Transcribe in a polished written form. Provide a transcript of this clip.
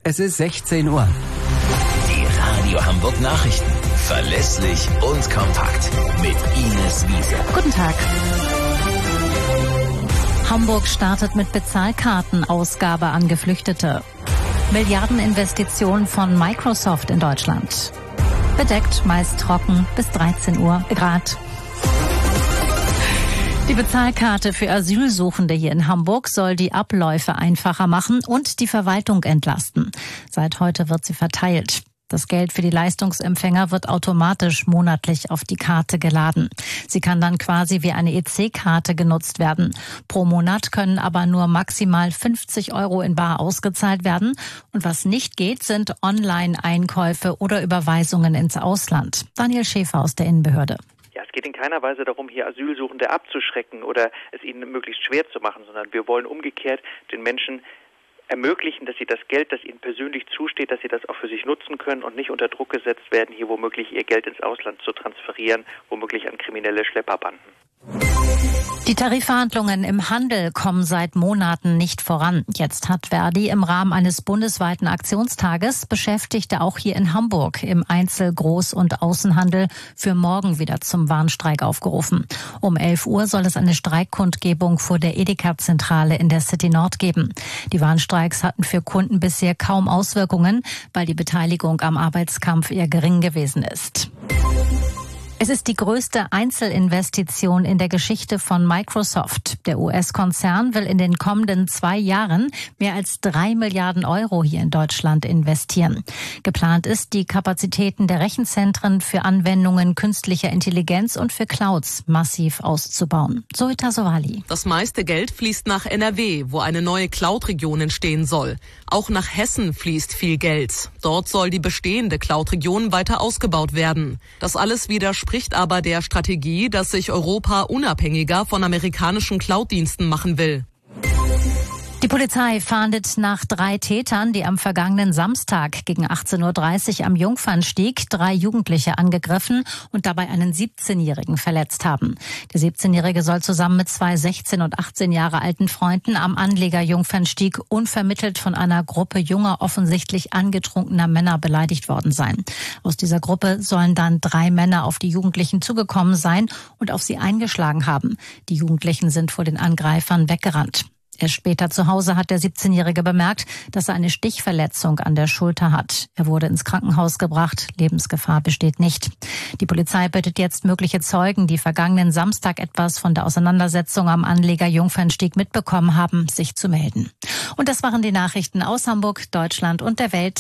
Es ist 16 Uhr. Die Radio Hamburg Nachrichten. Verlässlich und kompakt. Mit Ines Wiese. Guten Tag. Hamburg startet mit Bezahlkartenausgabe an Geflüchtete. Milliardeninvestition von Microsoft in Deutschland. Bedeckt, meist trocken, bis 13 Grad. Die Bezahlkarte für Asylsuchende hier in Hamburg soll die Abläufe einfacher machen und die Verwaltung entlasten. Seit heute wird sie verteilt. Das Geld für die Leistungsempfänger wird automatisch monatlich auf die Karte geladen. Sie kann dann quasi wie eine EC-Karte genutzt werden. Pro Monat können aber nur maximal 50 € in bar ausgezahlt werden. Und was nicht geht, sind Online-Einkäufe oder Überweisungen ins Ausland. Daniel Schäfer aus der Innenbehörde. Ja, es geht in keiner Weise darum, hier Asylsuchende abzuschrecken oder es ihnen möglichst schwer zu machen, sondern wir wollen umgekehrt den Menschen ermöglichen, dass sie das Geld, das ihnen persönlich zusteht, dass sie das auch für sich nutzen können und nicht unter Druck gesetzt werden, hier womöglich ihr Geld ins Ausland zu transferieren, womöglich an kriminelle Schlepperbanden. Die Tarifverhandlungen im Handel kommen seit Monaten nicht voran. Jetzt hat Verdi im Rahmen eines bundesweiten Aktionstages Beschäftigte auch hier in Hamburg im Einzel-, Groß- und Außenhandel für morgen wieder zum Warnstreik aufgerufen. Um 11 Uhr soll es eine Streikkundgebung vor der Edeka-Zentrale in der City Nord geben. Die Warnstreiks hatten für Kunden bisher kaum Auswirkungen, weil die Beteiligung am Arbeitskampf eher gering gewesen ist. Es ist die größte Einzelinvestition in der Geschichte von Microsoft. Der US-Konzern will in den kommenden 2 Jahren mehr als 3 Milliarden € hier in Deutschland investieren. Geplant ist, die Kapazitäten der Rechenzentren für Anwendungen künstlicher Intelligenz und für Clouds massiv auszubauen. Zoita Sowali. Das meiste Geld fließt nach NRW, wo eine neue Cloud-Region entstehen soll. Auch nach Hessen fließt viel Geld. Dort soll die bestehende Cloud-Region weiter ausgebaut werden. Das alles widerspricht aber der Strategie, dass sich Europa unabhängiger von amerikanischen Cloud-Diensten machen will. Die Polizei fahndet nach 3 Tätern, die am vergangenen Samstag gegen 18:30 Uhr am Jungfernstieg 3 Jugendliche angegriffen und dabei einen 17-Jährigen verletzt haben. Der 17-Jährige soll zusammen mit 2 16 und 18 Jahre alten Freunden am Anleger Jungfernstieg unvermittelt von einer Gruppe junger, offensichtlich angetrunkener Männer beleidigt worden sein. Aus dieser Gruppe sollen dann 3 Männer auf die Jugendlichen zugekommen sein und auf sie eingeschlagen haben. Die Jugendlichen sind vor den Angreifern weggerannt. Erst später zu Hause hat der 17-Jährige bemerkt, dass er eine Stichverletzung an der Schulter hat. Er wurde ins Krankenhaus gebracht. Lebensgefahr besteht nicht. Die Polizei bittet jetzt mögliche Zeugen, die vergangenen Samstag etwas von der Auseinandersetzung am Anleger Jungfernstieg mitbekommen haben, sich zu melden. Und das waren die Nachrichten aus Hamburg, Deutschland und der Welt.